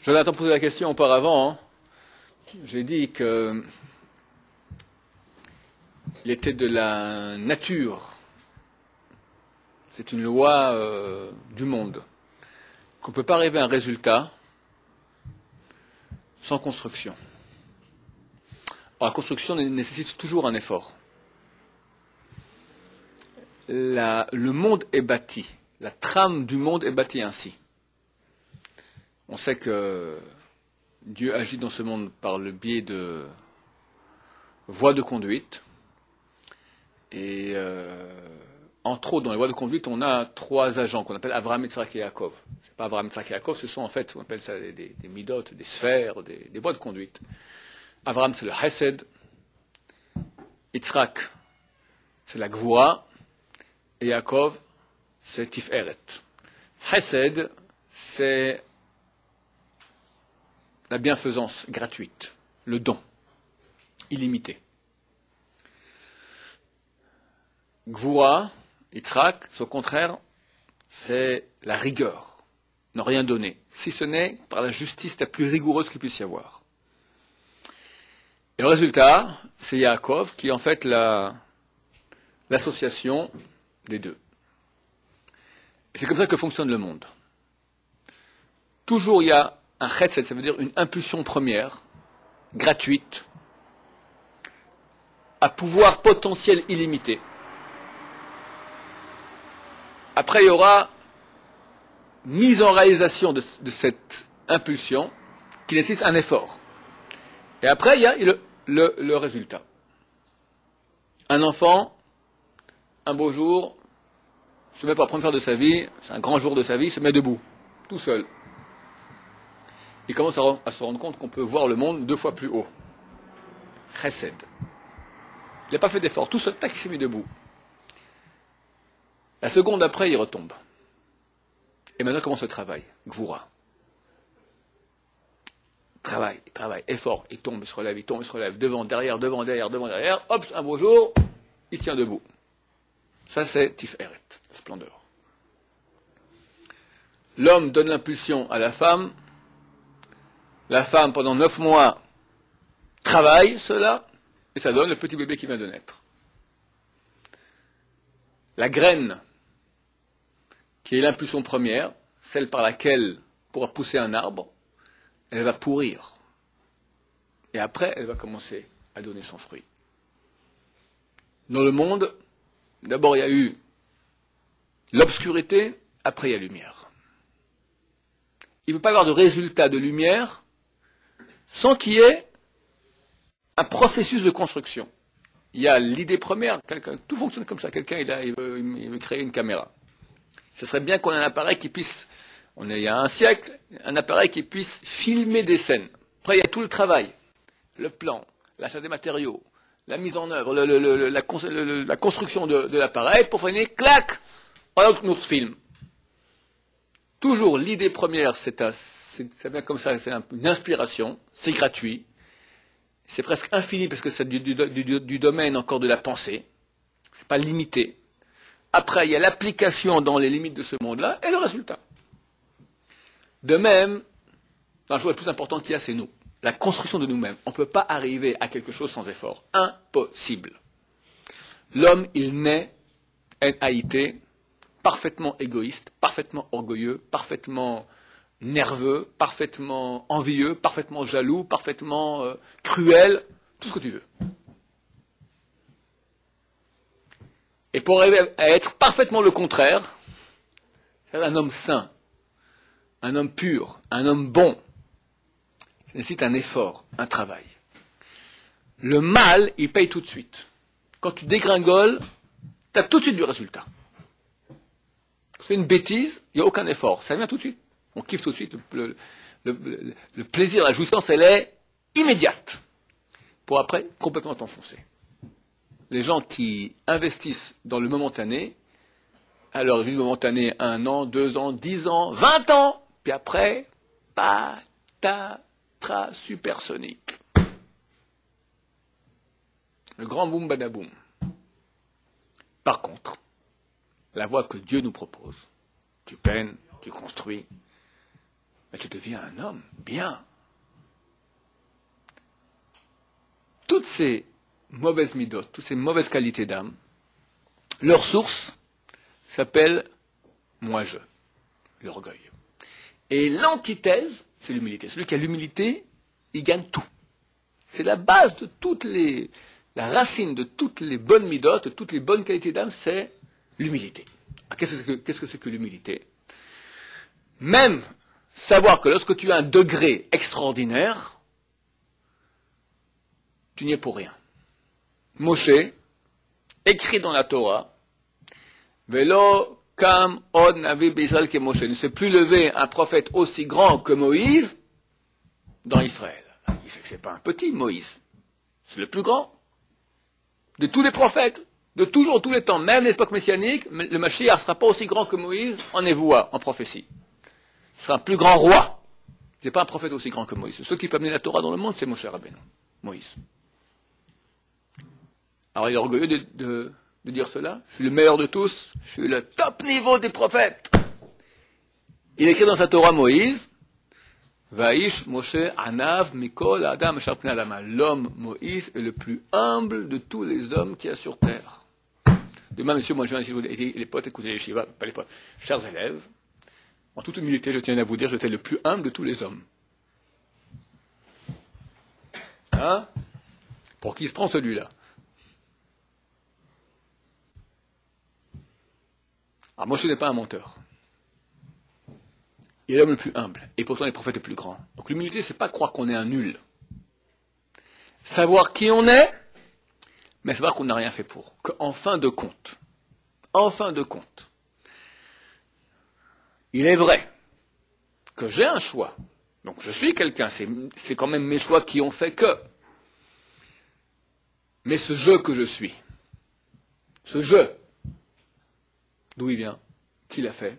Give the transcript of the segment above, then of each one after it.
Jonathan posé la question auparavant. J'ai dit que il était de la nature. C'est une loi du monde. Qu'on ne peut pas arriver à un résultat sans construction. Alors, la construction nécessite toujours un effort. Le monde est bâti. La trame du monde est bâtie ainsi. On sait que Dieu agit dans ce monde par le biais de voies de conduite. Et entre autres, dans les voies de conduite, on a trois agents qu'on appelle Avraham, Yitzhak et Yaakov. Ce n'est pas Avraham, Yitzhak et Yaakov, ce sont en fait, on appelle ça des midotes, des sphères, des voies de conduite. Avraham, c'est le Hesed. Yitzhak, c'est la Gvura. Et Yaakov, c'est Tiferet. Hesed, c'est la bienfaisance gratuite, le don, illimité. Gvura, Yitzhak, au contraire, c'est la rigueur, ne rien donner, si ce n'est par la justice la plus rigoureuse qu'il puisse y avoir. Et le résultat, c'est Yaakov qui est en fait l'association des deux. Et c'est comme ça que fonctionne le monde. Toujours il y a un chesed, ça veut dire une impulsion première, gratuite, à pouvoir potentiel illimité. Après, il y aura mise en réalisation de cette impulsion qui nécessite un effort. Et après, il y a le résultat. Un enfant, un beau jour, se met pour la première fois de sa vie, c'est un grand jour de sa vie, se met debout, tout seul. Il commence à se rendre compte qu'on peut voir le monde 2 fois plus haut. Chesed. Il n'a pas fait d'effort, tout seul, tac, il s'est mis debout. La seconde après, il retombe. Et maintenant commence le travail, Gvura. Travail, effort, il tombe, il se relève, devant, derrière, hop, un beau jour, il se tient debout. Ça, c'est Tiferet, la splendeur. L'homme donne l'impulsion à la femme, pendant 9 mois, travaille cela, et ça donne le petit bébé qui vient de naître. La graine, qui est l'impulsion première, celle par laquelle pourra pousser un arbre, elle va pourrir. Et après, elle va commencer à donner son fruit. Dans le monde, d'abord il y a eu l'obscurité, après il y a la lumière. Il ne peut pas y avoir de résultat de lumière sans qu'il y ait un processus de construction. Il y a l'idée première, tout fonctionne comme ça, quelqu'un il veut créer une caméra. Ce serait bien qu'on ait un appareil qui puisse, il y a un siècle, un appareil qui puisse filmer des scènes. Après il y a tout le travail, le plan, l'achat des matériaux, la mise en œuvre, la construction de l'appareil, pour finir, clac, on nous filme. Toujours l'idée première, c'est bien comme ça, c'est une inspiration, c'est gratuit, c'est presque infini parce que c'est du domaine encore de la pensée, c'est pas limité. Après, il y a l'application dans les limites de ce monde-là et le résultat. De même, la chose la plus importante qu'il y a, c'est nous. La construction de nous-mêmes. On ne peut pas arriver à quelque chose sans effort. Impossible. L'homme, il naît, N-A-I-T, parfaitement égoïste, parfaitement orgueilleux, parfaitement nerveux, parfaitement envieux, parfaitement jaloux, parfaitement cruel, tout ce que tu veux. Et pour arriver à être parfaitement le contraire, c'est un homme saint, un homme pur, un homme bon. Ça nécessite un effort, un travail. Le mal, il paye tout de suite. Quand tu dégringoles, tu as tout de suite du résultat. Tu fais une bêtise, il n'y a aucun effort. Ça vient tout de suite. On kiffe tout de suite. Le plaisir, la jouissance, elle est immédiate. Pour après, complètement t'enfoncer. Les gens qui investissent dans le momentané, alors ils vivent momentané 1 an, 2 ans, 10 ans, 20 ans, puis après, patatras supersonique. Le grand boum badaboum. Par contre, la voie que Dieu nous propose, tu peines, tu construis, mais tu deviens un homme bien. Toutes ces mauvaises midotes, toutes ces mauvaises qualités d'âme, leur source s'appelle moi-je, l'orgueil. Et l'antithèse, c'est l'humilité. Celui qui a l'humilité, il gagne tout. C'est la base de la racine de toutes les bonnes midotes, de toutes les bonnes qualités d'âme, c'est l'humilité. Qu'est-ce que c'est que l'humilité? Même savoir que lorsque tu as un degré extraordinaire, tu n'y es pour rien. Moshe, écrit dans la Torah, Velo kam od navi b'Israël que Moshe, ne s'est plus levé un prophète aussi grand que Moïse dans Israël. Il sait que c'est pas un petit Moïse, c'est le plus grand de tous les prophètes, de toujours, tous les temps, même l'époque messianique. Le Mashiach ne sera pas aussi grand que Moïse en névoie, en prophétie. Il sera un plus grand roi. Il n'est pas un prophète aussi grand que Moïse. Ceux qui peuvent amener la Torah dans le monde, c'est Moshe Rabbeinu, Moïse. Alors il est orgueilleux de dire cela. Je suis le meilleur de tous, je suis le top niveau des prophètes. Il écrit dans sa Torah Moïse, Vaïsh Moshe Anav Mikol Adam Sharpnei Adama. L'homme Moïse est le plus humble de tous les hommes qu'il y a sur terre. Demain, monsieur, moi je viens ici, les potes, écoutez les shivas, pas les potes, chers élèves, en toute humilité, je tiens à vous dire, j'étais le plus humble de tous les hommes. Hein? Pour qui se prend celui-là? Alors Moshe n'est pas un menteur. Il est l'homme le plus humble, et pourtant les prophètes les plus grands. Donc l'humilité, c'est pas croire qu'on est un nul. Savoir qui on est, mais savoir qu'on n'a rien fait pour. Qu'en fin de compte, il est vrai que j'ai un choix. Donc je suis quelqu'un, c'est quand même mes choix qui ont fait que. Mais ce je que je suis, ce je, d'où il vient? Qui l'a fait?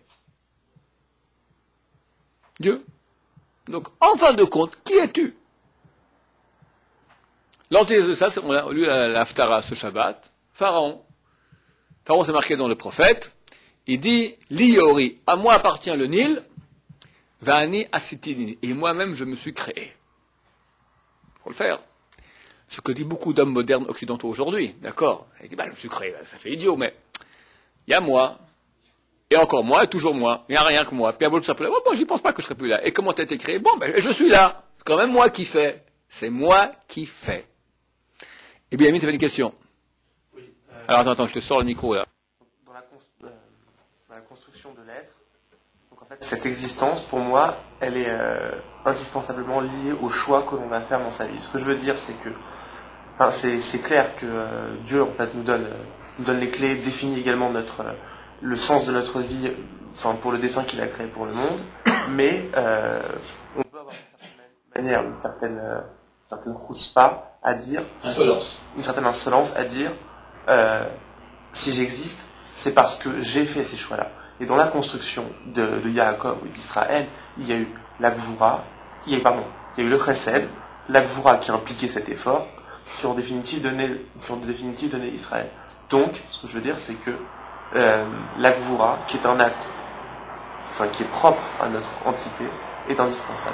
Dieu. Donc, en fin de compte, qui es-tu? L'antithèse de ça, on a lu l'Haftara ce Shabbat, Pharaon. Pharaon, c'est marqué dans le prophète. Il dit, Liori, à moi appartient le Nil, Vani Asitini, et moi-même je me suis créé. Il faut le faire. Ce que dit beaucoup d'hommes modernes occidentaux aujourd'hui, d'accord? Il dit, je me suis créé, ça fait idiot, mais il y a moi, et encore moi, et toujours moi, il n'y a rien que moi. Puis à vous s'appelle, bon, j'y pense pas que je serais plus là. Et comment tu as été créé? Bon, je suis là. C'est quand même moi qui fais. C'est moi qui fais. Eh bien, Ami, tu avais une question. Oui. Alors, attends, je te sors le micro, là. Dans la construction de l'être, donc en fait, cette existence, pour moi, elle est indispensablement liée au choix que l'on va faire dans sa vie. Ce que je veux dire, c'est que, c'est clair que Dieu, en fait, nous donne les clés, définit également le sens de notre vie, pour le dessein qu'il a créé pour le monde, mais on peut avoir une certaine manière, une certaine chutzpah à dire, une certaine insolence à dire, si j'existe, c'est parce que j'ai fait ces choix-là. Et dans la construction de Yaakov et d'Israël, il y a eu la Gvura, il y a eu le Chesed, la Gvura qui a impliqué cet effort, qui ont en définitive donné Israël. Donc, ce que je veux dire, c'est que la Gvura, qui est un acte, qui est propre à notre entité, est indispensable.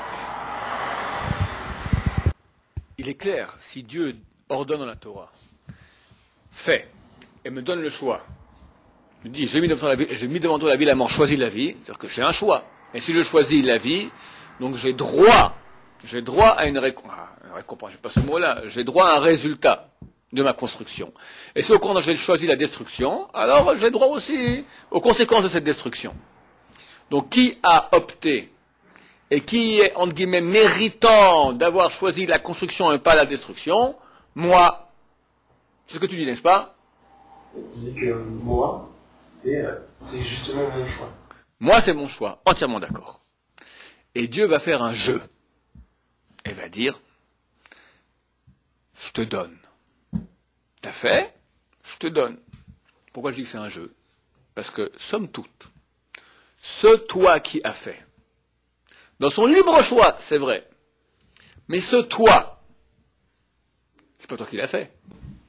Il est clair, si Dieu ordonne dans la Torah, fait, et me donne le choix, me dit, j'ai mis devant toi la vie, la mort, choisis la vie, c'est-à-dire que j'ai un choix. Et si je choisis la vie, donc j'ai droit à une récompense, j'ai pas ce mot-là, j'ai droit à un résultat de ma construction. Et si au contraire j'ai choisi la destruction, alors j'ai droit aussi aux conséquences de cette destruction. Donc qui a opté et qui est, entre guillemets, méritant d'avoir choisi la construction et pas la destruction? Moi. C'est ce que tu dis, n'est-ce pas? Je dis que moi, c'est justement mon choix. Moi, c'est mon choix, entièrement d'accord. Et Dieu va faire un jeu. Et va dire, je te donne. T'as fait, je te donne. Pourquoi je dis que c'est un jeu? Parce que, somme toute, ce toi qui a fait, dans son libre choix, c'est vrai, mais ce toi, c'est pas toi qui l'as fait.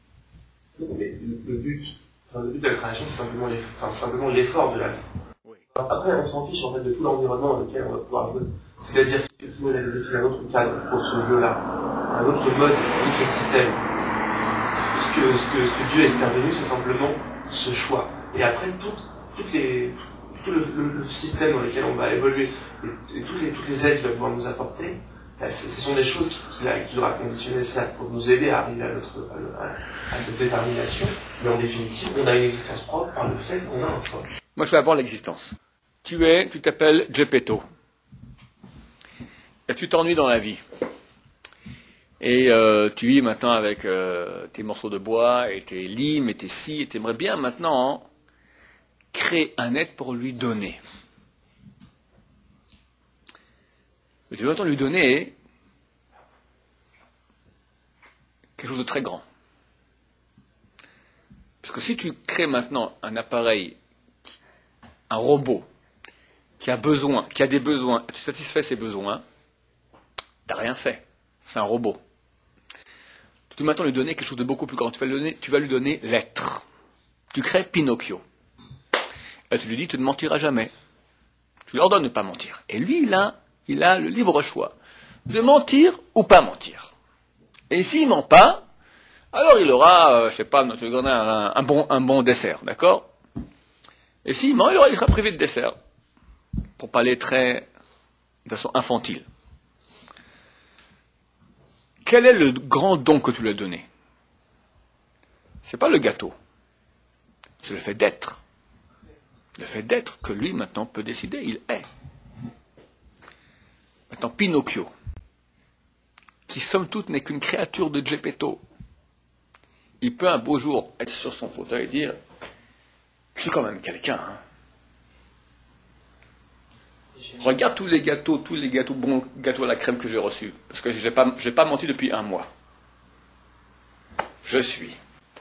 Non, mais le but de la création, c'est simplement l'effort de la vie. Oui. Après, on s'en fiche en fait de tout l'environnement dans lequel on va pouvoir jouer. C'est-à-dire, si effectivement il a défini un autre cadre pour ce jeu-là, un autre mode, un autre système, ce que Dieu est intervenu, c'est simplement ce choix. Et après, tout le système dans lequel on va évoluer, et toutes les aides qu'il va pouvoir nous apporter, ce sont des choses qu'il aura conditionnées certes pour nous aider à arriver à cette détermination, mais en définitive, on a une existence propre par le fait qu'on a un choix. Moi, je vais avoir l'existence. Tu t'appelles Geppetto. Et tu t'ennuies dans la vie. Et tu vis maintenant avec tes morceaux de bois et tes limes et tes scies, et tu aimerais bien maintenant créer un être pour lui donner. Mais tu veux maintenant lui donner quelque chose de très grand. Parce que si tu crées maintenant un appareil, un robot, qui a des besoins, tu satisfais ses besoins, tu n'as rien fait. C'est un robot. Tu dois maintenant lui donner quelque chose de beaucoup plus grand. Tu vas lui donner l'être. Tu crées Pinocchio. Et tu lui dis, tu ne mentiras jamais. Tu lui ordonnes de ne pas mentir. Et lui, il a le libre choix de mentir ou pas mentir. Et s'il ment pas, alors il aura, je sais pas, tu lui donnes un bon dessert, d'accord? Et s'il ment, il sera privé de dessert. Pour parler de façon infantile. Quel est le grand don que tu lui as donné? C'est pas le gâteau. C'est le fait d'être. Le fait d'être que lui, maintenant, peut décider, il est. Maintenant, Pinocchio, qui somme toute n'est qu'une créature de Geppetto, il peut un beau jour être sur son fauteuil et dire « Je suis quand même quelqu'un, hein. Regarde tous les gâteaux, bons gâteaux à la crème que j'ai reçus, parce que j'ai pas menti depuis 1 mois. Je suis.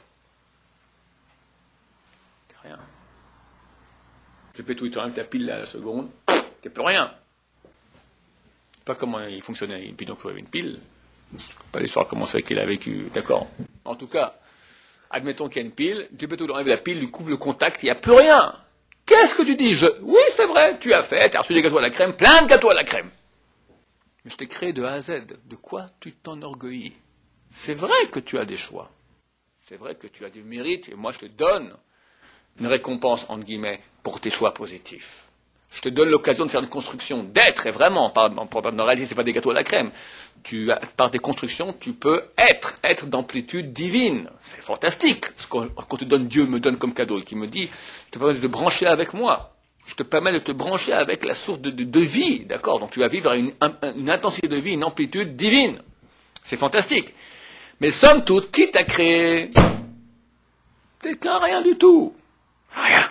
Rien. Geppetto, il te ramène ta pile à la seconde, t'es plus rien. Je sais pas comment il fonctionnait, Pinocchio avait une pile. Je ne sais pas l'histoire, comment c'est qu'il a vécu, d'accord. En tout cas, admettons qu'il y a une pile, Geppetto lui enlève la pile, lui coupe le contact, il n'y a plus rien. Qu'est-ce que tu dis? Oui, c'est vrai, tu as fait, tu as reçu des gâteaux à la crème, plein de gâteaux à la crème. Mais je t'ai créé de A à Z. De quoi tu t'enorgueillis? C'est vrai que tu as des choix. C'est vrai que tu as du mérite, et moi je te donne une récompense, entre guillemets, pour tes choix positifs. Je te donne l'occasion de faire une construction d'être, et vraiment, en réalité, ce n'est pas des gâteaux à la crème. Par des constructions, tu peux être d'amplitude divine. C'est fantastique. Ce qu'on te donne, Dieu me donne comme cadeau, qui me dit, je te permets de te brancher avec moi. Je te permets de te brancher avec la source de vie, d'accord? Donc tu vas vivre une intensité de vie, une amplitude divine. C'est fantastique. Mais somme toute, qui t'a créé? T'es qu'un rien du tout. Rien.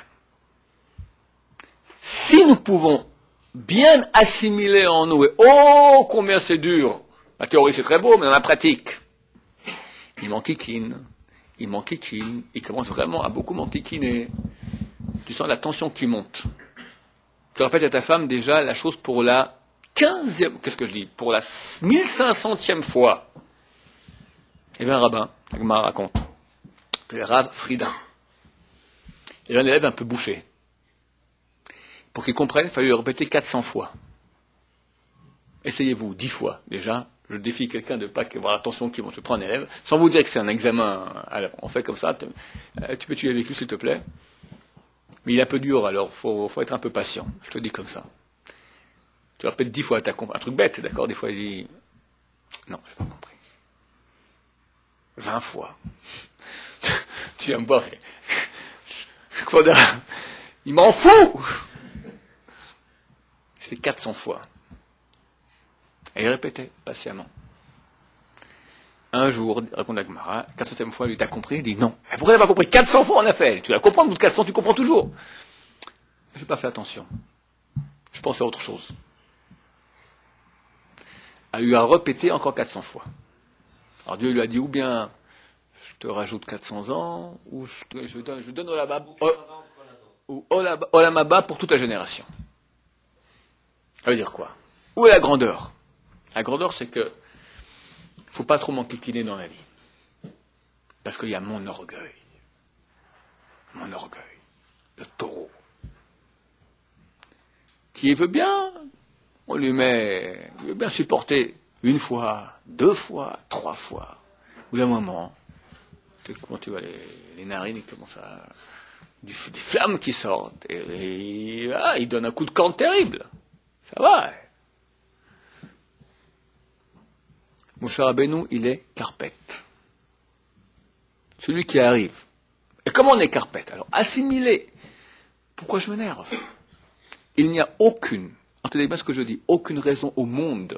Si nous pouvons bien assimiler en nous, et oh, combien c'est dur. La théorie c'est très beau, mais dans la pratique, il m'enquiquine, il commence vraiment à beaucoup m'enquiquiner. Tu sens la tension qui monte. Tu répètes à ta femme déjà la chose pour la 15e, qu'est-ce que je dis, pour la 1500e fois. Il y avait un rabbin, la Gemara raconte, le Rav Frida. Il avait un élève un peu bouché. Pour qu'il comprenne, il fallait le répéter 400 fois. Essayez-vous, 10 fois déjà. Je défie quelqu'un de ne pas avoir l'attention qui monte. Je prends un élève, sans vous dire que c'est un examen. Alors, on fait comme ça. Tu peux tuer avec lui, s'il te plaît. Mais il est un peu dur, alors faut être un peu patient. Je te dis comme ça. Tu répètes 10 fois, un truc bête, d'accord? Des fois, il dit non, je n'ai pas compris. 20 fois. Tu viens me voir. Il m'en fout. C'était 400 fois. Et il répétait patiemment. Un jour, raconte la Gemara, 400e fois, lui, t'as compris? Il dit non. Mais pourquoi t'as pas compris? 400 fois, on a fait. Tu vas comprendre, au bout de 400, tu comprends toujours. Je n'ai pas fait attention. Je pensais à autre chose. Elle lui a répété encore 400 fois. Alors Dieu lui a dit, ou bien, je te rajoute 400 ans, ou je donne Olam Haba pour toute la génération. Ça veut dire quoi? Où est la grandeur? La grandeur, c'est que il ne faut pas trop m'enquiquiner dans la vie. Parce qu'il y a mon orgueil. Mon orgueil. Le taureau. qui veut bien, il veut bien supporter une fois, 2 fois, 3 fois. Au bout d'un moment, quand tu vois les narines, il commence à... des flammes qui sortent, et il donne un coup de corne terrible. Ça va. Moshe Rabbeinu, il est carpette. Celui qui arrive. Et comment on est carpette? Alors, assimilé. Pourquoi je m'énerve? Il n'y a aucune, entendez bien ce que je dis, aucune raison au monde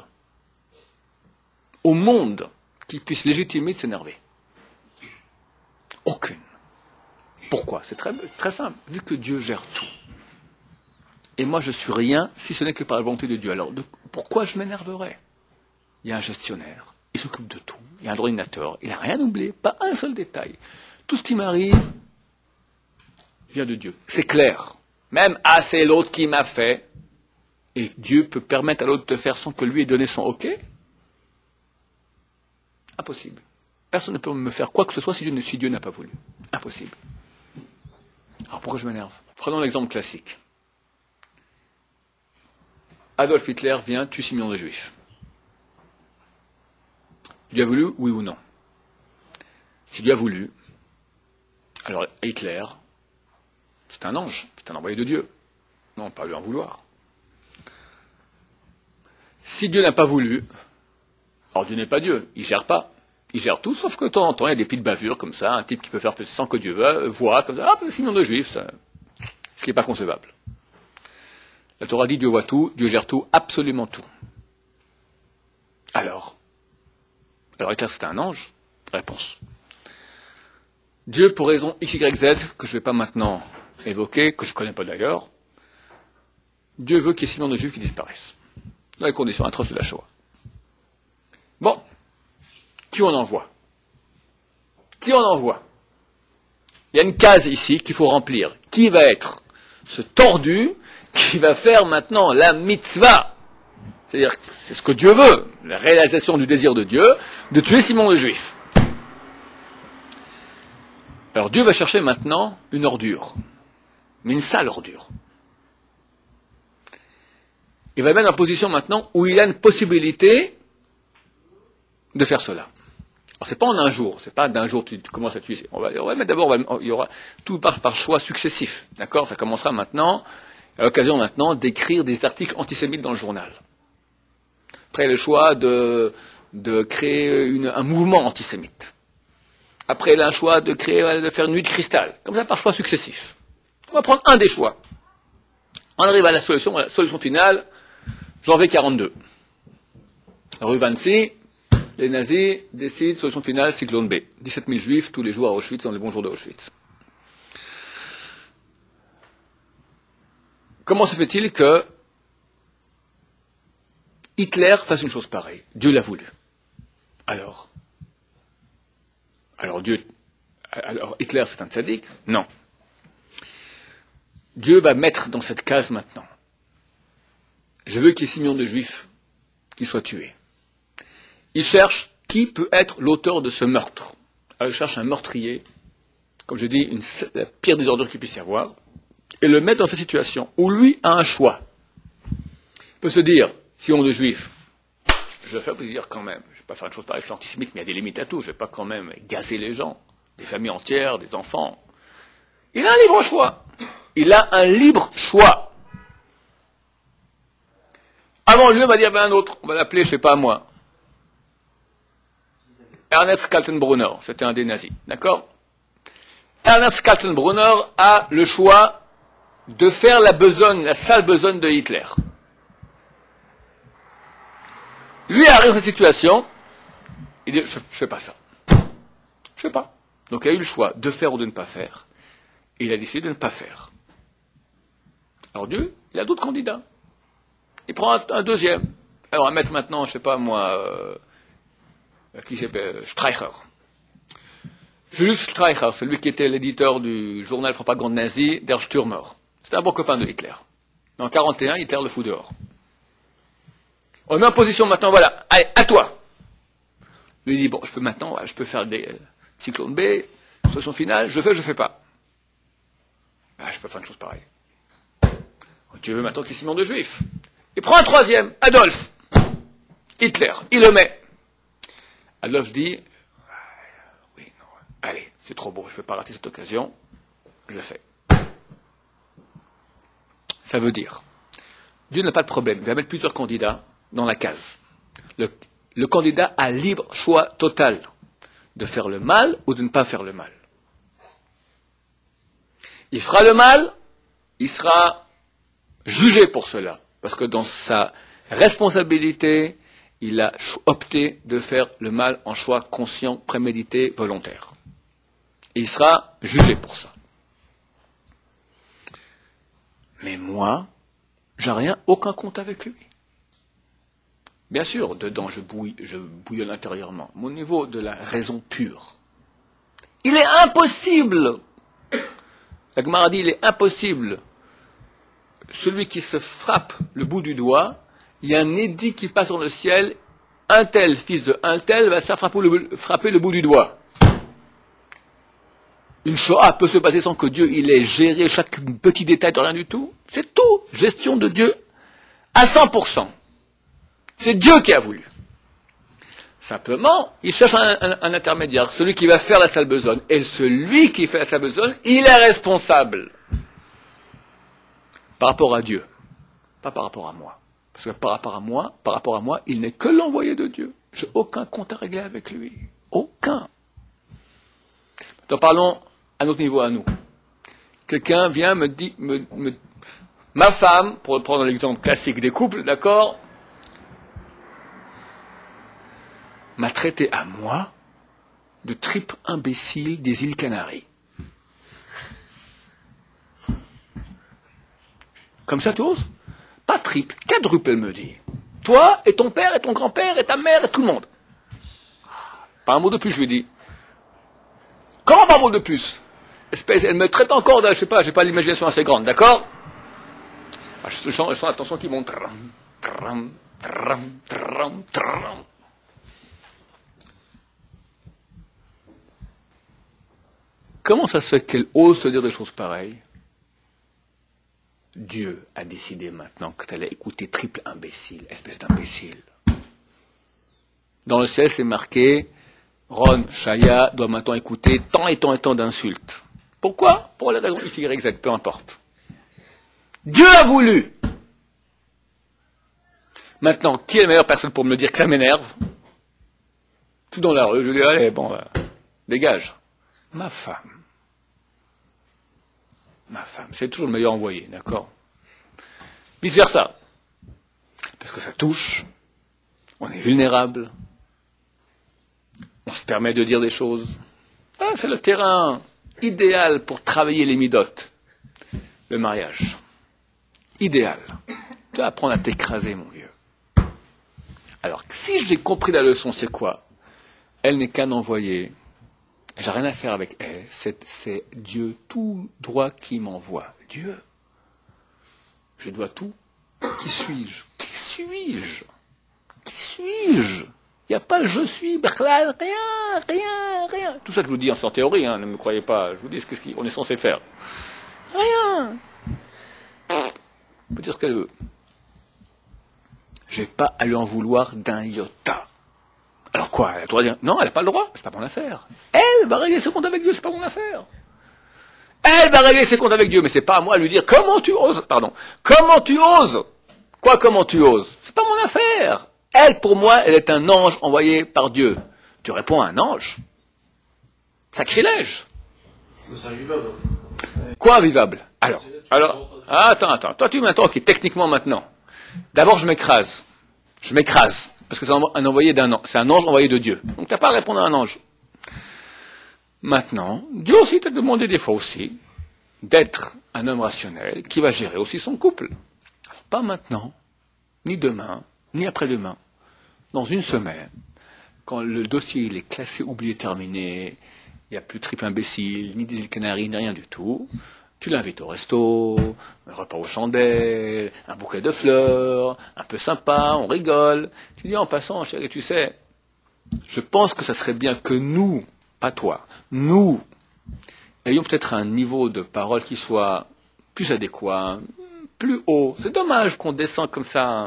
qui puisse légitimer de s'énerver. Aucune. Pourquoi? C'est très simple. Vu que Dieu gère tout. Et moi, je suis rien, si ce n'est que par la volonté de Dieu. Alors, pourquoi je m'énerverais? Il y a un gestionnaire. Il s'occupe de tout. Il y a un ordinateur. Il n'a rien oublié. Pas un seul détail. Tout ce qui m'arrive vient de Dieu. C'est clair. Même, c'est l'autre qui m'a fait. Et Dieu peut permettre à l'autre de faire sans que lui ait donné son OK? Impossible. Personne ne peut me faire quoi que ce soit si Dieu n'a pas voulu. Impossible. Alors pourquoi je m'énerve? Prenons l'exemple classique. Adolf Hitler vient, tue 6 millions de juifs. Dieu a voulu, oui ou non? Si Dieu a voulu, alors Hitler, c'est un ange, c'est un envoyé de Dieu. Non, pas lui en vouloir. Si Dieu n'a pas voulu, alors Dieu n'est pas Dieu, il gère pas. Il gère tout, sauf que de temps en temps, il y a des petites bavures comme ça, un type qui peut faire plus sans que Dieu voit, comme ça, 6 millions de juifs, ça, ce qui n'est pas concevable. La Torah dit Dieu voit tout, Dieu gère tout, absolument tout. Alors Hitler c'était un ange? Réponse. Dieu, pour raison X, Y, Z, que je ne vais pas maintenant évoquer, que je ne connais pas d'ailleurs, Dieu veut qu'il y ait 6 millions de juifs qui disparaissent. Dans les conditions atroces de la Shoah. Bon. Qui on envoie? Il y a une case ici qu'il faut remplir. Qui va être ce tordu qui va faire maintenant la mitzvah? C'est-à-dire, c'est ce que Dieu veut, la réalisation du désir de Dieu, de tuer 6 millions de juifs. Alors Dieu va chercher maintenant une ordure, mais une sale ordure. Il va mettre en position maintenant où il a une possibilité de faire cela. Alors c'est pas en un jour, c'est pas d'un jour tu commences à tuer. On va mettre d'abord, il y aura tout par choix successif, d'accord? Ça commencera maintenant, à l'occasion maintenant d'écrire des articles antisémites dans le journal. Après le choix de créer un mouvement antisémite. Après le choix de faire une nuit de cristal, comme ça par choix successif. On va prendre un des choix. On arrive à la solution finale, janvier 42. Rue Vancy. Les nazis décident, solution finale, cyclone B. 17 000 juifs tous les jours à Auschwitz, dans les bons jours de Auschwitz. Comment se fait-il que Hitler fasse une chose pareille? Dieu l'a voulu. Alors Hitler c'est un tzaddik? Non. Dieu va mettre dans cette case maintenant. Je veux qu'il y ait 6 millions de juifs qui soient tués. Il cherche qui peut être l'auteur de ce meurtre. Alors il cherche un meurtrier, comme je dis, la pire des ordures qu'il puisse y avoir, et le mettre dans cette situation où lui a un choix. Il peut se dire, si on est juif, je vais faire plaisir quand même. Je ne vais pas faire une chose pareille, je suis antisémite, mais il y a des limites à tout. Je ne vais pas quand même gazer les gens, des familles entières, des enfants. Il a un libre choix. Il a un libre choix. Avant lui, on va dire, un autre. On va l'appeler, je ne sais pas moi. Ernst Kaltenbrunner, c'était un des nazis, d'accord? Ernst Kaltenbrunner a le choix de faire la sale besogne de Hitler. Lui arrive dans cette situation, il dit, je fais pas ça. Je fais pas. Donc il a eu le choix de faire ou de ne pas faire, et il a décidé de ne pas faire. Alors Dieu, il a d'autres candidats. Il prend un deuxième. Alors on va mettre maintenant, je sais pas moi, qui s'appelle Streicher. Julius Streicher, celui qui était l'éditeur du journal propagande nazi Der Stürmer. C'était un bon copain de Hitler. En 1941, Hitler le fout dehors. On met en position maintenant, voilà, allez, à toi. Lui dit, bon, je peux faire des cyclones B, solution finale, je fais pas. Je peux faire une chose pareille. Dieu veut maintenant qu'il y ait 6 millions de juifs. Il prend un troisième, Adolphe. Hitler, il le met. Adolphe dit, oui, non, allez, c'est trop beau, je ne vais pas rater cette occasion, je le fais. Ça veut dire, Dieu n'a pas de problème, il va mettre plusieurs candidats dans la case. Le candidat a libre choix total de faire le mal ou de ne pas faire le mal. Il fera le mal, il sera jugé pour cela, parce que dans sa responsabilité, il a opté de faire le mal en choix conscient, prémédité, volontaire. Et il sera jugé pour ça. Mais moi, j'ai aucun compte avec lui. Bien sûr, dedans, je bouillonne intérieurement. Mon niveau de la raison pure. Il est impossible. La Gemara dit, il est impossible. Celui qui se frappe le bout du doigt, il y a un édit qui passe dans le ciel, un tel, fils de un tel, va se faire frapper le bout du doigt. Une Shoah peut se passer sans que Dieu il ait géré chaque petit détail de rien du tout. C'est tout. Gestion de Dieu à 100%. C'est Dieu qui a voulu. Simplement, il cherche un intermédiaire, celui qui va faire la sale besogne. Et celui qui fait la sale besogne, il est responsable. Par rapport à Dieu. Pas par rapport à moi. Parce que par rapport à moi, il n'est que l'envoyé de Dieu. J'ai aucun compte à régler avec lui. Aucun. Maintenant, parlons à notre niveau à nous. Quelqu'un vient me dit, ma femme, pour prendre l'exemple classique des couples, d'accord, m'a traité à moi de triple imbécile des îles Canaries. Comme ça, tu oses? Pas triple, quadruple, elle me dit. Toi, et ton père, et ton grand-père, et ta mère, et tout le monde. Pas un mot de plus, je lui dis. Comment pas un mot de plus? Espèce, elle me traite encore de, je sais pas, j'ai pas l'imagination assez grande, d'accord? Je sens la tension qui monte. Tram, tram, tram, tram. Comment ça se fait qu'elle ose te dire des choses pareilles? Dieu a décidé maintenant que tu allais écouter triple imbécile, espèce d'imbécile. Dans le ciel, c'est marqué, Ron Chaya doit maintenant écouter tant et tant et tant d'insultes. Pourquoi? Pour les raisons X, Y, Z, peu importe. Dieu a voulu. Maintenant, qui est la meilleure personne pour me dire que ça m'énerve? Tout dans la rue, je lui dis, allez, bon, dégage. Ma femme. Ma femme, c'est toujours le meilleur envoyé, d'accord? Vice versa. Parce que ça touche, on est vulnérable, on se permet de dire des choses. Ah, c'est le terrain idéal pour travailler les midotes. Le mariage. Idéal. Tu vas apprendre à t'écraser, mon vieux. Alors, si j'ai compris la leçon, c'est quoi? Elle n'est qu'un envoyé. J'ai rien à faire avec elle. C'est Dieu tout droit qui m'envoie. Dieu. Je dois tout. Qui suis-je? Qui suis-je? Qui suis-je? Il n'y a pas je suis, rien, rien, rien. Tout ça, je vous dis en théorie, hein, ne me croyez pas. Je vous dis ce qu'on est censé faire. Rien. Elle peut dire ce qu'elle veut. Je n'ai pas à lui en vouloir d'un iota. Alors quoi? Elle a le droit de dire, non, elle n'a pas le droit, c'est pas mon affaire. Elle va régler ses comptes avec Dieu, c'est pas mon affaire. Elle va régler ses comptes avec Dieu, mais c'est pas à moi de lui dire, comment tu oses? Comment tu oses? Quoi, comment tu oses? C'est pas mon affaire. Elle, pour moi, elle est un ange envoyé par Dieu. Tu réponds à un ange. Sacrilège. C'est invivable. Quoi invivable? Alors, attends. Toi, tu m'attends, ok, techniquement maintenant. D'abord, je m'écrase. Parce que c'est un envoyé d'un ange. C'est un ange envoyé de Dieu. Donc, tu n'as pas à répondre à un ange. Maintenant, Dieu aussi t'a demandé des fois aussi d'être un homme rationnel qui va gérer aussi son couple. Alors, pas maintenant, ni demain, ni après-demain. Dans une semaine, quand le dossier il est classé, oublié, terminé, il n'y a plus de triple imbécile, ni des îles Canaries, ni rien du tout, tu l'invites au resto, un repas aux chandelles, un bouquet de fleurs, un peu sympa, on rigole. Tu dis en passant, chérie, tu sais, je pense que ça serait bien que nous, pas toi, nous, ayons peut-être un niveau de parole qui soit plus adéquat, plus haut. C'est dommage qu'on descend comme ça. Hein.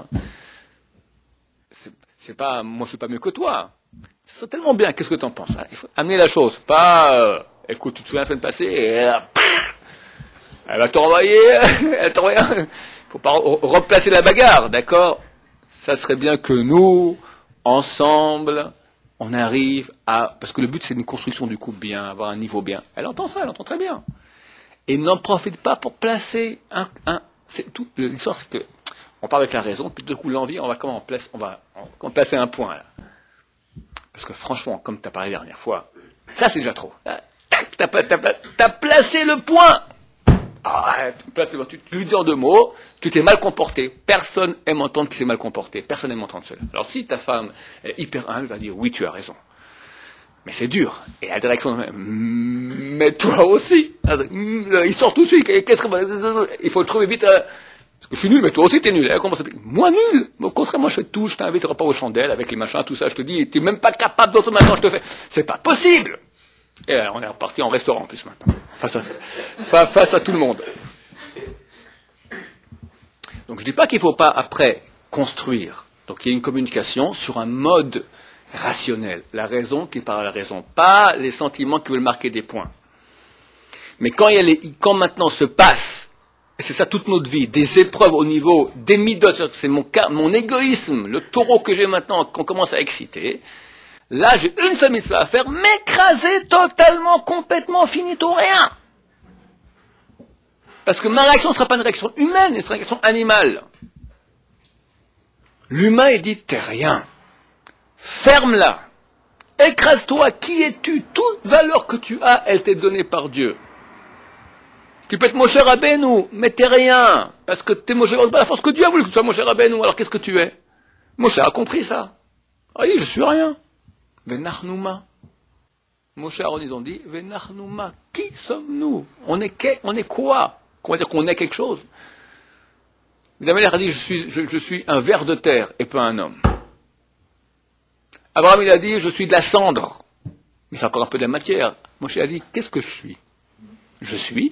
C'est pas, moi je suis pas mieux que toi. C'est tellement bien. Qu'est-ce que tu en penses? Il faut amener la chose. Pas, écoute, tu te souviens la semaine passée, et elle va t'envoyer, elle t'envoie. Faut pas replacer la bagarre, d'accord? Ça serait bien que nous, ensemble, on arrive à, parce que le but c'est une construction du couple bien, avoir un niveau bien. Elle entend ça, elle entend très bien. Et n'en profite pas pour placer c'est tout. L'histoire c'est que, on part avec la raison, puis de coup l'envie, on va placer un point là. Parce que franchement, comme tu as parlé la dernière fois, ça c'est déjà trop. T'as placé le point. Tu lui dis en 2 mots, tu t'es mal comporté. Personne aime entendre qu'il s'est mal comporté. Personne aime entendre cela. Alors si ta femme est hyper humble, elle va dire oui, tu as raison. Mais c'est dur. Et la direction, mais toi aussi. Il sort tout de suite. Qu'est-ce que il faut le trouver vite. Parce que je suis nul, mais toi aussi t'es nul. Comment ça s'appelle? Moi nul. Au contraire, moi je fais tout. Je t'invite au repas aux chandelles avec les machins, tout ça. Je te dis, tu n'es même pas capable d'autre maintenant. Je te fais. C'est pas possible. Et alors, on est reparti en restaurant en plus maintenant, face à tout le monde. Donc je dis pas qu'il ne faut pas après construire. Donc il y a une communication sur un mode rationnel, la raison qui parle à la raison, pas les sentiments qui veulent marquer des points. Mais quand maintenant se passe, et c'est ça toute notre vie, des épreuves au niveau des midos, c'est mon égoïsme, le taureau que j'ai maintenant, qu'on commence à exciter. Là, j'ai une seule mitzvah à faire, m'écraser totalement, complètement, finito, rien. Parce que ma réaction ne sera pas une réaction humaine, elle sera une réaction animale. L'humain, il dit, t'es rien. Ferme-la. Écrase-toi. Qui es-tu? Toute valeur que tu as, elle t'est donnée par Dieu. Tu peux être Moshe Rabbeinu, mais t'es rien. Parce que t'es Moshe Rabbeinu, pas la force que Dieu a voulu que tu sois Moshe Rabbeinu. Alors qu'est-ce que tu es? Moshe a compris ça. Ah oui, je suis rien. Venachnouma. Moshe Aaron, ils ont dit, Venachnouma. Qui sommes-nous? On est quoi? On va dire qu'on est quelque chose. David a dit, je suis un ver de terre et pas un homme. Abraham, il a dit, je suis de la cendre. Mais c'est encore un peu de la matière. Moshe a dit, qu'est-ce que je suis? Je suis.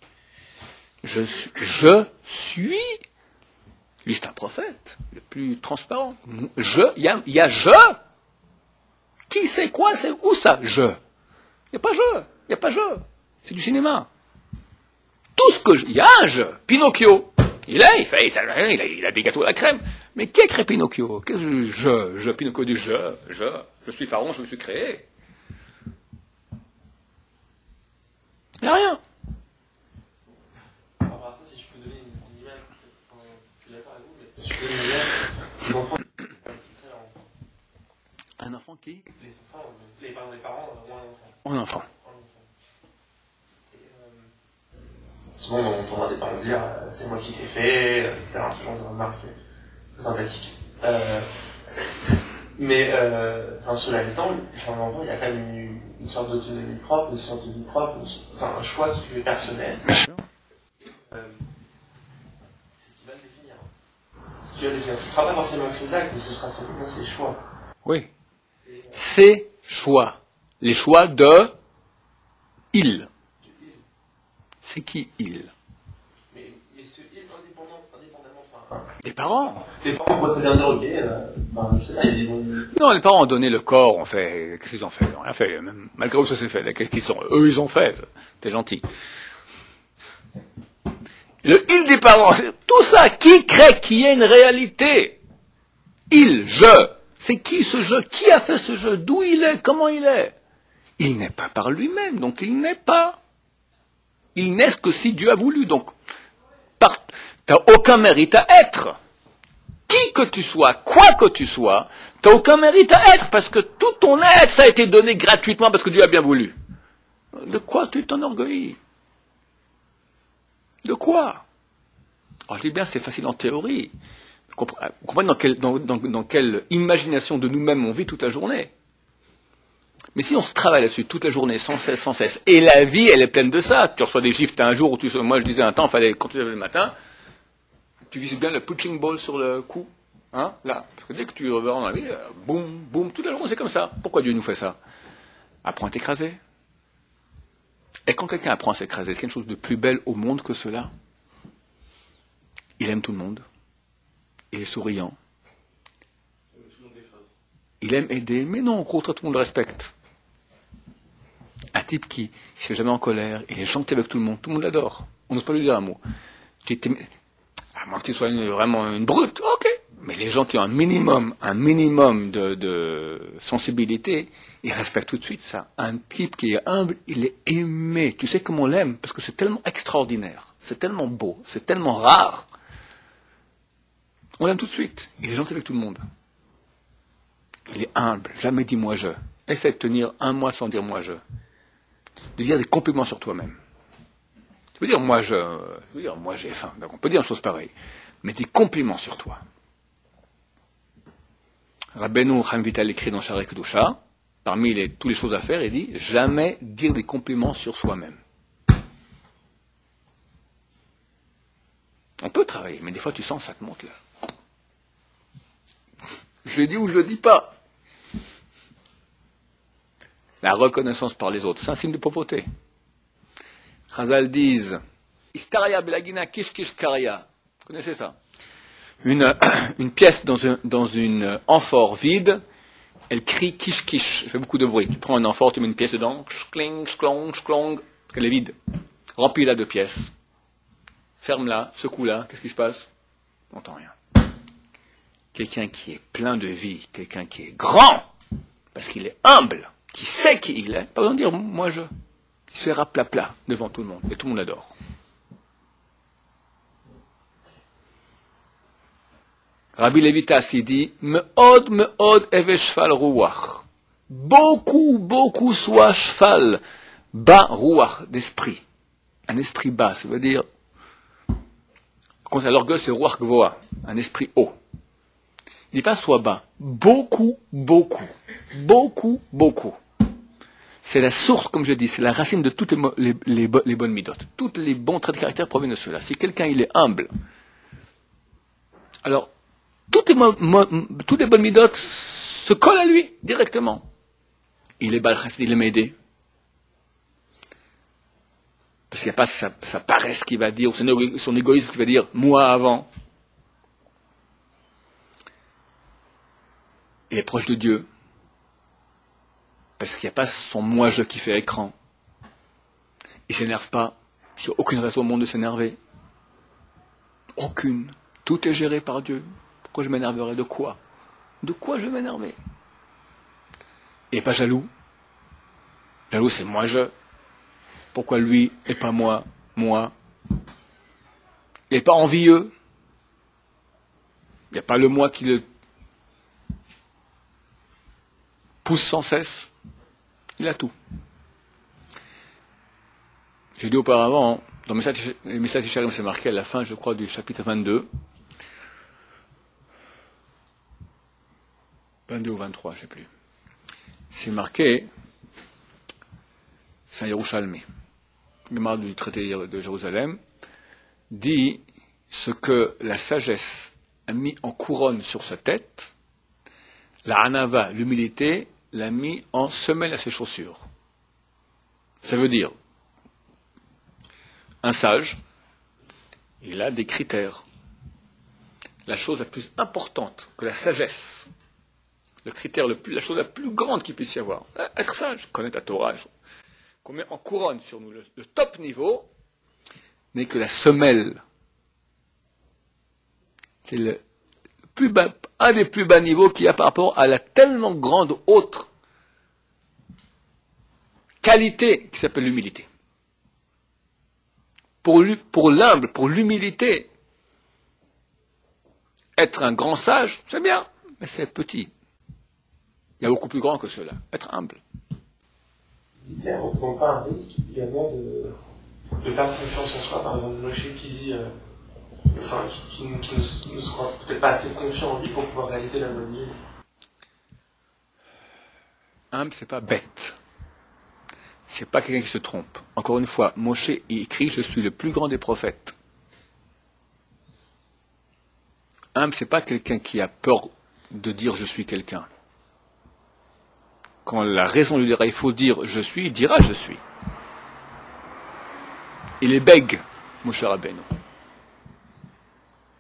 Lui, c'est un prophète, le plus transparent. Il y a je. Qui c'est quoi? C'est où ça? Je. Il n'y a pas je. Il n'y a pas je. C'est du cinéma. Tout ce que il y a un je. Pinocchio. Il a des gâteaux à la crème. Mais qui a créé Pinocchio? Qu'est-ce que Pinocchio dit je suis Pharaon, je me suis créé. Il n'y a rien. Par rapport à ça, si je peux donner une image, je suis d'accord avec vous, mais si je peux donner une image, les enfants qui créent leur enfant. Un enfant qui? Les parents ont un enfant. Un enfant. Souvent, on entendra des parents dire c'est moi qui t'ai fait, etc. Ce genre de remarques sympathiques. Mais, cela étant, un enfant, il y a quand même une sorte d'autonomie propre, une sorte de vie propre, un choix qui lui est personnel. Bien sûr. C'est ce qui va le définir. Ce qui va le définir. Ce ne sera pas forcément ses actes, mais ce sera simplement ses choix. Oui. Ses choix. Les choix de il. C'est qui il? Mais ce il indépendamment. Des parents. Les parents pourraient très bien dire ok, je sais pas, il y a des bons. Non, les parents ont donné le corps, on fait. Qu'est-ce qu'ils ont fait? Ils n'ont rien fait, même malgré où ça s'est fait. Qu'est-ce qu'ils sont? Eux, ils ont fait. T'es gentil. Le il des parents, tout ça, qui crée, qui est une réalité? Il, je. C'est qui ce je? Qui a fait ce je? D'où il est? Comment il est? Il n'est pas par lui-même, donc il n'est pas. Il n'est que si Dieu a voulu. Donc, t'as aucun mérite à être. Qui que tu sois, quoi que tu sois, t'as aucun mérite à être, parce que tout ton être, ça a été donné gratuitement parce que Dieu a bien voulu. De quoi tu t'enorgueillis? De quoi? Alors je dis bien, c'est facile en théorie. Vous comprenez dans quelle imagination de nous-mêmes on vit toute la journée. Mais si on se travaille là-dessus toute la journée, sans cesse, et la vie, elle est pleine de ça. Tu reçois des gifs, t'as un jour où moi je disais un temps, quand tu te lèves le matin, tu vises bien le punching ball sur le cou. Hein, là. Parce que dès que tu reviens dans la vie, boum, boum, toute la journée c'est comme ça. Pourquoi Dieu nous fait ça? Apprends à t'écraser. Et quand quelqu'un apprend à s'écraser, c'est quelque chose de plus belle au monde que cela. il aime tout le monde, il est souriant, il aime aider, mais non, au contraire, tout le monde le respecte. Un type qui ne se fait jamais en colère, il est gentil avec tout le monde l'adore. On n'ose pas lui dire un mot. À moins que tu sois vraiment une brute, ok. Mais les gens qui ont un minimum de sensibilité, ils respectent tout de suite ça. Un type qui est humble, il est aimé. Tu sais comment on l'aime? Parce que c'est tellement extraordinaire, c'est tellement beau, c'est tellement rare. On l'aime tout de suite. Il est gentil avec tout le monde. Il est humble, jamais dit moi je. Essaie de tenir un mois sans dire moi je. De dire des compliments sur toi-même. Tu peux dire moi j'ai faim. Donc on peut dire une chose pareille. Mais des compliments sur toi. Rabbeinu Chaim Vital écrit dans Shaarei Kedusha, parmi toutes les choses à faire, il dit jamais dire des compliments sur soi-même. On peut travailler, mais des fois tu sens ça te monte là. Je le dis ou je le dis pas. La reconnaissance par les autres, c'est un signe de pauvreté. Chazal disent Istaria belagina kish kish karia. Vous connaissez ça? Une pièce dans une amphore vide, elle crie kish kish, elle fait beaucoup de bruit. Tu prends un amphore, tu mets une pièce dedans, shkling, shklong, shklong, parce qu'elle est vide. Remplis-la de pièces. Ferme-la, secoue-la, qu'est-ce qui se passe? On n'entend rien. Quelqu'un qui est plein de vie, quelqu'un qui est grand, parce qu'il est humble, qui sait qui il est, pas besoin de dire moi je. Il se fait rapla-pla devant tout le monde, et tout le monde l'adore. Rabbi Levitas, il dit, me'od eve shfal ruach. Beaucoup soit shfal, bas ruach, d'esprit. Un esprit bas, ça veut dire, quand l'orgueil c'est ruach gvoa, un esprit haut. Il dit pas soit bas, beaucoup. C'est la source, comme je dis, c'est la racine de toutes les bonnes midotes. Tous les bons traits de caractère proviennent de cela. Si quelqu'un il est humble, alors toutes les bonnes midotes se collent à lui directement. Il est balchas, il aime aider. Parce qu'il n'y a pas sa paresse qui va dire, ou son égoïsme qui va dire moi avant. Il est proche de Dieu. Parce qu'il n'y a pas son moi-je qui fait écran. Il ne s'énerve pas. Il n'y a aucune raison au monde de s'énerver. Aucune. Tout est géré par Dieu. Pourquoi je m'énerverais? De quoi? De quoi je vais m'énerver? Il n'est pas jaloux. Jaloux, c'est moi-je. Pourquoi lui et pas moi? Moi. Il n'est pas envieux. Il n'y a pas le moi qui le pousse sans cesse. Il a tout. J'ai dit auparavant, dans le message Isharim, c'est marqué à la fin, je crois, du chapitre 22. 22 ou 23, je ne sais plus. C'est marqué, c'est un Yerushalmi, le Gemara du traité de Jérusalem, dit ce que la sagesse a mis en couronne sur sa tête, la anava, l'humilité, l'a mis en semelle à ses chaussures. Ça veut dire, un sage, il a des critères. La chose la plus importante que la sagesse, le critère la chose la plus grande qu'il puisse y avoir, être sage, connaître la Torah, qu'on met en couronne sur nous, le top niveau, n'est que la semelle. C'est le plus bas, un des plus bas niveaux qu'il y a par rapport à la tellement grande autre qualité qui s'appelle l'humilité. Pour l'humble, pour l'humilité, être un grand sage, c'est bien, mais c'est petit. Il y a beaucoup plus grand que cela. Être humble. On ne prend pas un risque également de perdre confiance en soi. Par exemple, Moshe qui dit, qui ne se croit peut-être pas assez confiant en lui pour pouvoir réaliser la bonne vie. Humble, c'est pas bête. C'est pas quelqu'un qui se trompe. Encore une fois, Moshe écrit, je suis le plus grand des prophètes. Humble, c'est pas quelqu'un qui a peur de dire je suis quelqu'un. Quand la raison lui dira il faut dire je suis, il dira je suis. Il est bègue, Moshe Rabbeinu.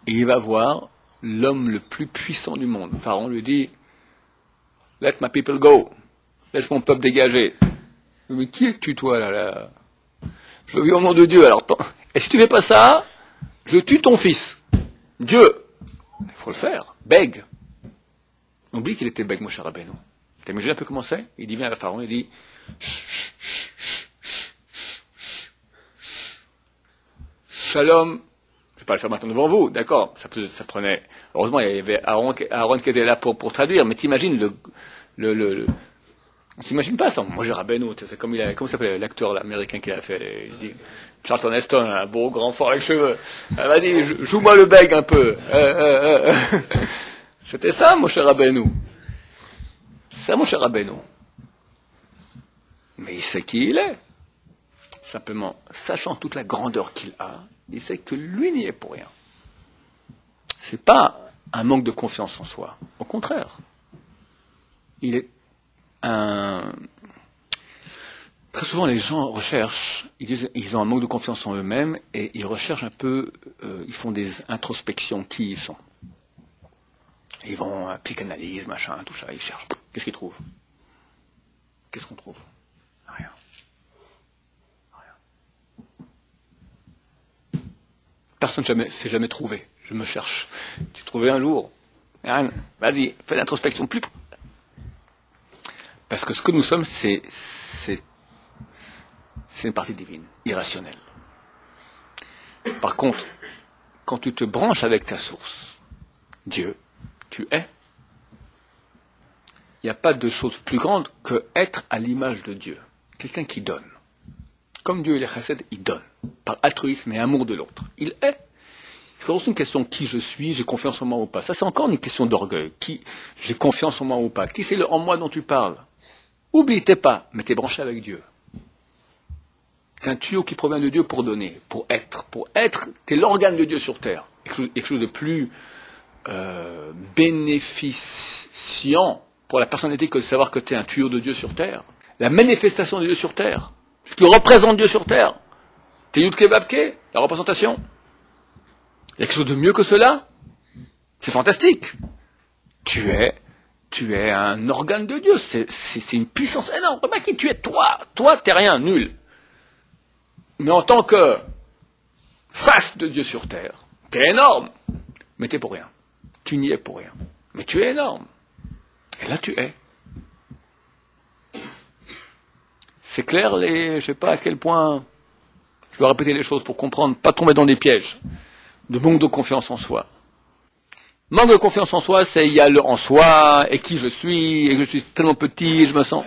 et il va voir l'homme le plus puissant du monde. Pharaon lui dit, « Let my people go. Laisse mon peuple dégager. » Mais qui es-tu, toi, là? Je vis au nom de Dieu. Alors, et si tu fais pas ça, je tue ton fils. Dieu. Il faut le faire. Bègue. Oublie qu'il était bègue, Moshe Rabbeinu. T'imagines un peu comment c'est? Il dit, viens à Pharaon, il dit, Shalom. Je ne vais pas le faire maintenant devant vous, d'accord? Ça prenait. Heureusement, il y avait Aaron qui était là pour traduire, mais t'imagines on s'imagine pas ça. Moi, j'ai Rabbeinu, c'est comment s'appelle l'acteur là, américain qui l'a fait? Il dit Charlton Heston, un beau grand fort avec cheveux. Vas-y, joue-moi le bègue un peu. C'était ça, mon cher Rabbeinu. C'est ça, mon cher Rabbeinu. Mais il sait qui il est. Simplement, sachant toute la grandeur qu'il a, il sait que lui n'y est pour rien. C'est pas un manque de confiance en soi. Au contraire. Il est Très souvent, les gens recherchent, ils ont un manque de confiance en eux-mêmes et ils recherchent un peu, ils font des introspections, qui ils sont. Ils vont à psychanalyse, machin, tout ça, ils cherchent. Qu'est-ce qu'ils trouvent? Qu'est-ce qu'on trouve? Rien. Personne ne s'est jamais trouvé. Je me cherche. Tu trouvais un jour? Rien. Vas-y, fais l'introspection plus. Parce que ce que nous sommes, c'est une partie divine, irrationnelle. Par contre, quand tu te branches avec ta source, Dieu, tu es. Il n'y a pas de chose plus grande que être à l'image de Dieu. Quelqu'un qui donne. Comme Dieu, il est chesed, il donne. Par altruisme et amour de l'autre. Il est. C'est aussi une question qui je suis, j'ai confiance en moi ou pas. Ça, c'est encore une question d'orgueil. Qui j'ai confiance en moi ou pas? Qui c'est le en moi dont tu parles? Oublie, t'es pas, mais t'es branché avec Dieu. C'est un tuyau qui provient de Dieu pour donner, pour être. Pour être, t'es l'organe de Dieu sur terre. Quelque chose de plus bénéficiant pour la personnalité que de savoir que t'es un tuyau de Dieu sur terre. La manifestation de Dieu sur terre. Tu représentes Dieu sur terre. T'es Yudke Vavke, la représentation. Il y a quelque chose de mieux que cela? C'est fantastique. Tu es un organe de Dieu. C'est une puissance énorme. Remarque qui tu es, toi. Toi, t'es rien, nul. Mais en tant que face de Dieu sur terre, t'es énorme. Mais t'es pour rien. Tu n'y es pour rien. Mais tu es énorme. Et là, tu es. C'est clair, je sais pas à quel point, je dois répéter les choses pour comprendre, pas tomber dans des pièges de manque de confiance en soi. Manque de confiance en soi, c'est il y a le en soi, et qui je suis, et que je suis tellement petit, je me sens.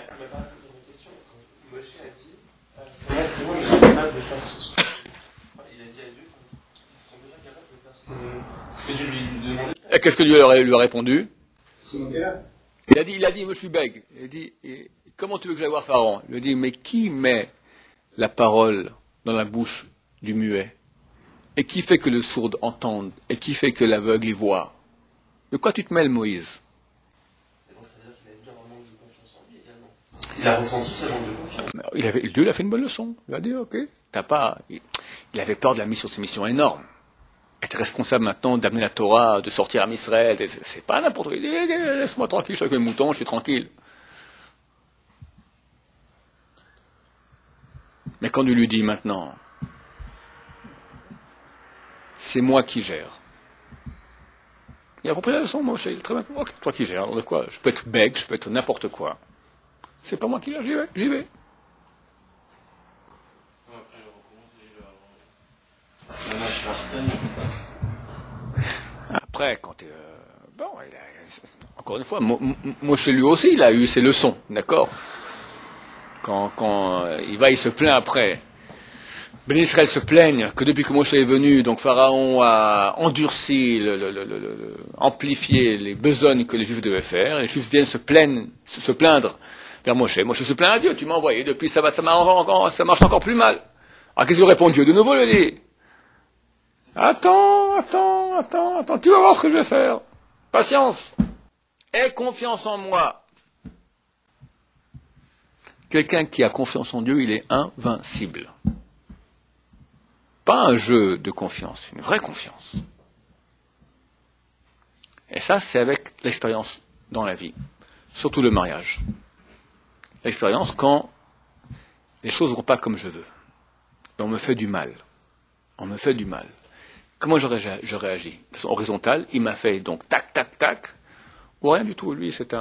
Et qu'est-ce que Dieu lui a répondu? Il a dit, moi je suis bègue. Il a dit, comment tu veux que j'aille voir Pharaon? Il lui a dit, mais qui met la parole dans la bouche du muet? Et qui fait que le sourd entende? Et qui fait que l'aveugle y voit? De quoi tu te mêles, Moïse? Donc ça veut dire qu'il avait bien un manque de confiance en lui également. Il a ressenti ce manque de confiance. Dieu il a fait une bonne leçon. Il a dit, ok, il avait peur de la mission, c'est une mission énorme. Être responsable maintenant d'amener la Torah, de sortir à Israël, c'est pas n'importe quoi. Il dit, laisse-moi tranquille, je suis avec mes moutons, je suis tranquille. Mais quand il lui dit maintenant, c'est moi qui gère. Il a compris la leçon, moi, très bien. Ok, toi qui gères, alors de quoi? Je peux être bègue, je peux être n'importe quoi. C'est pas moi qui gère, j'y vais. Après, quand encore une fois, moi chez lui aussi, il a eu ses leçons, d'accord? Quand il va, il se plaint après. Ben Israël se plaignent que depuis que Moshe est venu, donc Pharaon a endurci, amplifié les besognes que les Juifs devaient faire, et les Juifs viennent se plaindre vers Moshe. Moshe se plaint à Dieu, tu m'as envoyé, depuis ça marche encore plus mal. Alors qu'est-ce que répond Dieu? De nouveau, il lui dit, attends, tu vas voir ce que je vais faire. Patience. Aie confiance en moi. Quelqu'un qui a confiance en Dieu, il est invincible. Pas un jeu de confiance, une vraie confiance. Et ça, c'est avec l'expérience dans la vie, surtout le mariage. L'expérience quand les choses ne vont pas comme je veux. Et on me fait du mal. On me fait du mal. Comment je réagis? De façon horizontale, il m'a fait donc tac, tac, tac, ou rien du tout. Lui, c'est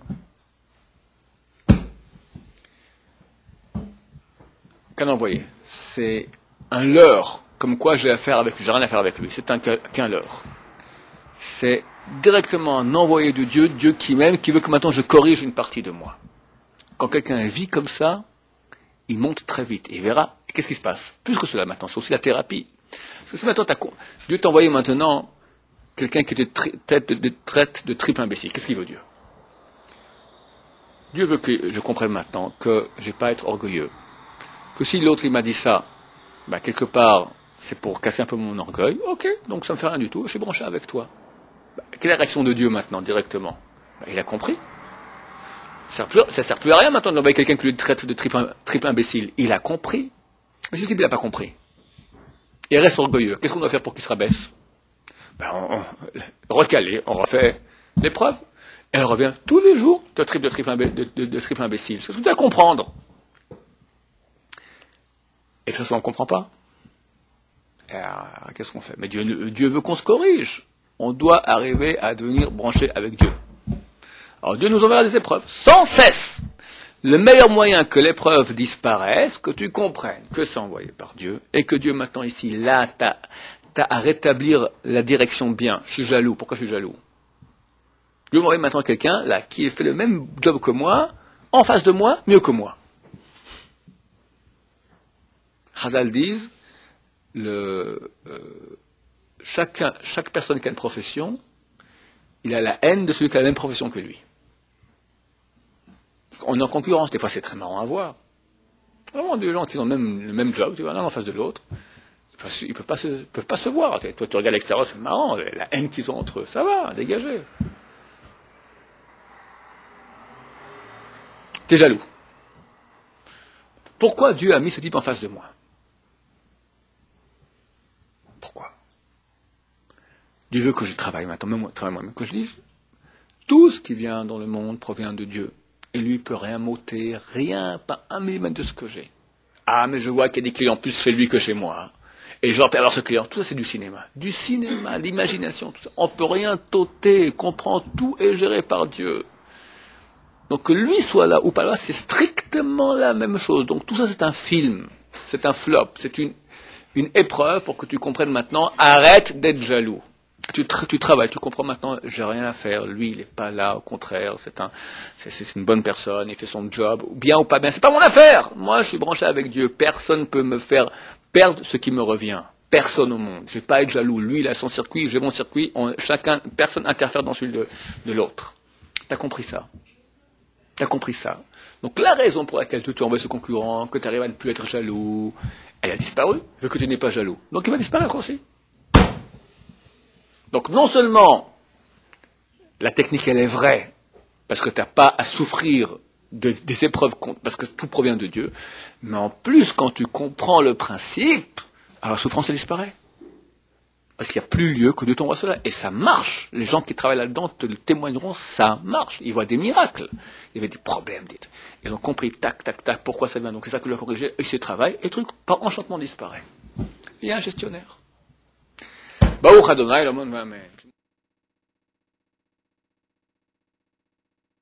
qu'un envoyé. C'est un leurre, comme quoi j'ai rien à faire avec lui. C'est qu'un leurre. C'est directement un envoyé de Dieu, Dieu qui m'aime, qui veut que maintenant je corrige une partie de moi. Quand quelqu'un vit comme ça, il monte très vite. Et il verra. Et qu'est-ce qui se passe? Plus que cela maintenant, c'est aussi la thérapie. Parce que si maintenant Dieu t'a envoyé maintenant quelqu'un qui te traite de triple imbécile, qu'est-ce qu'il veut Dieu? Dieu veut que je comprenne maintenant que je n'ai pas à être orgueilleux. Que si l'autre il m'a dit ça, quelque part, c'est pour casser un peu mon orgueil, ok, donc ça ne me fait rien du tout, je suis branché avec toi. Quelle est la réaction de Dieu maintenant, directement? Il a compris. Ça ne sert plus à rien maintenant d'envoyer quelqu'un qui lui traite de triple imbécile. Il a compris. Mais si le type n'a pas compris, il reste orgueilleux, qu'est-ce qu'on doit faire pour qu'il se rabaisse? Recaler, on refait l'épreuve. Elle revient tous les jours de triple imbécile. C'est ce que tu dois comprendre. Et de toute façon, on ne comprend pas. Qu'est-ce qu'on fait? Mais Dieu veut qu'on se corrige. On doit arriver à devenir branché avec Dieu. Alors Dieu nous enverra des épreuves, sans cesse. Le meilleur moyen que l'épreuve disparaisse, que tu comprennes que c'est envoyé par Dieu, et que Dieu maintenant ici, là, t'as à rétablir la direction bien. Je suis jaloux. Pourquoi je suis jaloux? Dieu m'envoie maintenant quelqu'un, là, qui fait le même job que moi, en face de moi, mieux que moi. Chazal disent, chaque personne qui a une profession, il a la haine de celui qui a la même profession que lui. On est en concurrence, des fois c'est très marrant à voir. Vraiment des gens qui ont le même job, tu vois, l'un en face de l'autre, ils peuvent pas se voir. Toi tu regardes l'extérieur, c'est marrant, la haine qu'ils ont entre eux, ça va, dégagez. T'es jaloux. Pourquoi Dieu a mis ce type en face de moi? Pourquoi? Dieu veut que je travaille maintenant, même que je dise, tout ce qui vient dans le monde provient de Dieu. Et lui, il ne peut rien m'ôter, rien, pas un millimètre de ce que j'ai. Ah, mais je vois qu'il y a des clients plus chez lui que chez moi. Et je rappelle alors ce client, tout ça c'est du cinéma. Du cinéma, l'imagination, tout ça. On ne peut rien t'ôter, comprend tout est géré par Dieu. Donc que lui soit là ou pas là, c'est strictement la même chose. Donc tout ça c'est un film, c'est un flop, c'est une épreuve pour que tu comprennes maintenant, arrête d'être jaloux. Tu travailles, tu comprends maintenant, j'ai rien à faire, lui il n'est pas là, au contraire, c'est une bonne personne, il fait son job, bien ou pas bien, c'est pas mon affaire. Moi je suis branché avec Dieu, personne ne peut me faire perdre ce qui me revient. Personne au monde. Je ne vais pas être jaloux. Lui il a son circuit, j'ai mon circuit, personne n'interfère dans celui de l'autre. T'as compris ça? T'as compris ça? Donc la raison pour laquelle tu envoies ce concurrent, que tu arrives à ne plus être jaloux, elle a disparu, vu que tu n'es pas jaloux. Donc il va disparaître aussi. Donc non seulement la technique elle est vraie, parce que tu n'as pas à souffrir des épreuves, parce que tout provient de Dieu, mais en plus quand tu comprends le principe, alors la souffrance elle disparaît. Parce qu'il n'y a plus lieu que de t'envoie cela. Et ça marche. Les gens qui travaillent là-dedans te le témoigneront, ça marche. Ils voient des miracles. Il y avait des problèmes, dites. Ils ont compris, tac, tac, tac, pourquoi ça vient. Donc c'est ça que leur corriger. Ils se travaillent, et le truc, par enchantement, disparaît. Il y a un gestionnaire. Baruch Adonai, le monde, amen.